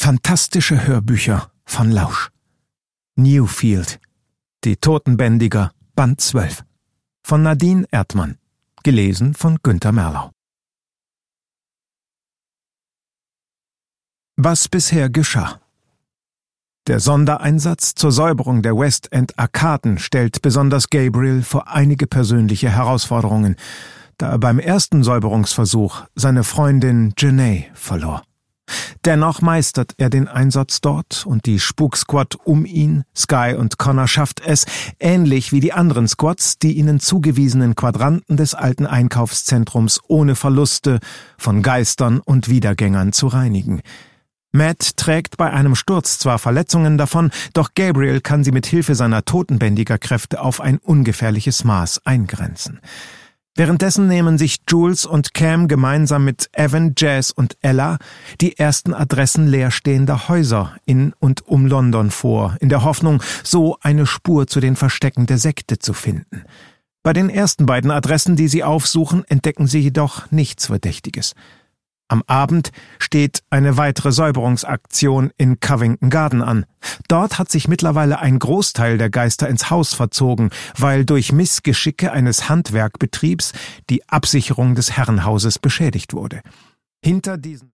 Fantastische Hörbücher von Lausch. Newfield. Die Totenbändiger, Band 12. Von Nadine Erdmann. Gelesen von Günter Merlau. Was bisher geschah. Der Sondereinsatz zur Säuberung der West End Arkaden stellt besonders Gabriel vor einige persönliche Herausforderungen, da er beim ersten Säuberungsversuch seine Freundin Janae verlor. Dennoch meistert er den Einsatz dort und die Spuksquad um ihn, Sky und Connor, schafft es, ähnlich wie die anderen Squads, die ihnen zugewiesenen Quadranten des alten Einkaufszentrums ohne Verluste von Geistern und Wiedergängern zu reinigen. Matt trägt bei einem Sturz zwar Verletzungen davon, doch Gabriel kann sie mit Hilfe seiner Totenbändigerkräfte auf ein ungefährliches Maß eingrenzen. Währenddessen nehmen sich Jules und Cam gemeinsam mit Evan, Jazz und Ella die ersten Adressen leerstehender Häuser in und um London vor, in der Hoffnung, so eine Spur zu den Verstecken der Sekte zu finden. Bei den ersten beiden Adressen, die sie aufsuchen, entdecken sie jedoch nichts Verdächtiges. Am Abend steht eine weitere Säuberungsaktion in Covington Garden an. Dort hat sich mittlerweile ein Großteil der Geister ins Haus verzogen, weil durch Missgeschicke eines Handwerkbetriebs die Absicherung des Herrenhauses beschädigt wurde. Hinter diesen